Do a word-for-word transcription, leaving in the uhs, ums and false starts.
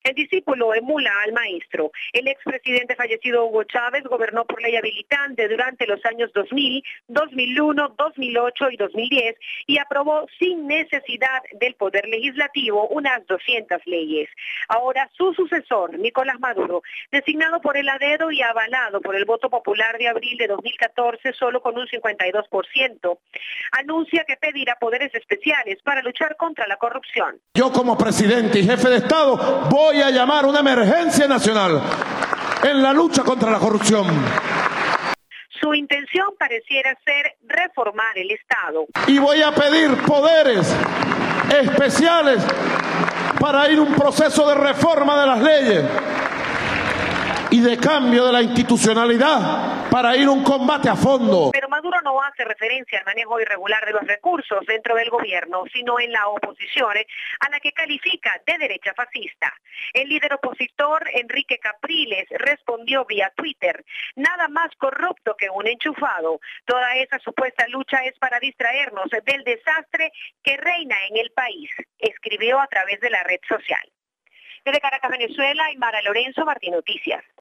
El discípulo emula al maestro. El expresidente fallecido Hugo Chávez gobernó por ley habilitante durante los años dos mil, dos mil uno, dos mil ocho y dos mil diez y aprobó sin necesidad del Poder Legislativo unas doscientas leyes. Ahora su sucesor, Nicolás Maduro, designado por el a dedo y avalado por el voto popular de abril de dos mil catorce solo con un cincuenta y dos por ciento, anuncia que pedirá poderes especiales para luchar contra la corrupción. Yo como presidente y jefe de Estado voy a llamar una emergencia nacional en la lucha contra la corrupción. Su intención pareciera ser reformar el Estado. Y voy a pedir poderes especiales para ir a un proceso de reforma de las leyes y de cambio de la institucionalidad para ir a un combate a fondo. Pero Maduro no hace referencia al manejo irregular de los recursos dentro del gobierno, sino en la oposición, a la que califica de derecha fascista. El líder opositor, Enrique Capriles, respondió vía Twitter: nada más corrupto que un enchufado. Toda esa supuesta lucha es para distraernos del desastre que reina en el país, escribió a través de la red social. Desde Caracas, Venezuela, Aymara Lorenzo, Martín Noticias.